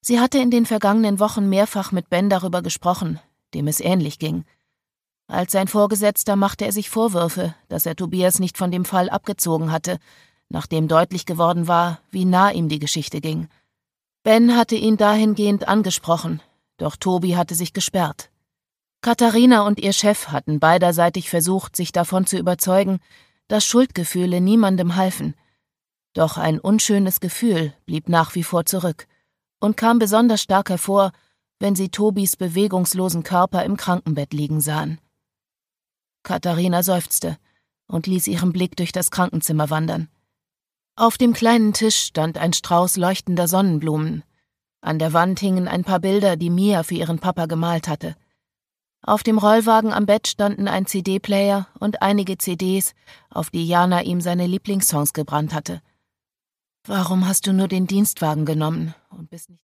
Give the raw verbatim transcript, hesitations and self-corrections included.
Sie hatte in den vergangenen Wochen mehrfach mit Ben darüber gesprochen, dem es ähnlich ging. Als sein Vorgesetzter machte er sich Vorwürfe, dass er Tobias nicht von dem Fall abgezogen hatte, nachdem deutlich geworden war, wie nah ihm die Geschichte ging. Ben hatte ihn dahingehend angesprochen, doch Tobi hatte sich gesperrt. Katharina und ihr Chef hatten beiderseitig versucht, sich davon zu überzeugen, dass Schuldgefühle niemandem halfen. Doch ein unschönes Gefühl blieb nach wie vor zurück und kam besonders stark hervor, wenn sie Tobis bewegungslosen Körper im Krankenbett liegen sahen. Katharina seufzte und ließ ihren Blick durch das Krankenzimmer wandern. Auf dem kleinen Tisch stand ein Strauß leuchtender Sonnenblumen. An der Wand hingen ein paar Bilder, die Mia für ihren Papa gemalt hatte. Auf dem Rollwagen am Bett standen ein C D-Player und einige C Ds, auf die Jana ihm seine Lieblingssongs gebrannt hatte. »Warum hast du nur den Dienstwagen genommen und bist nicht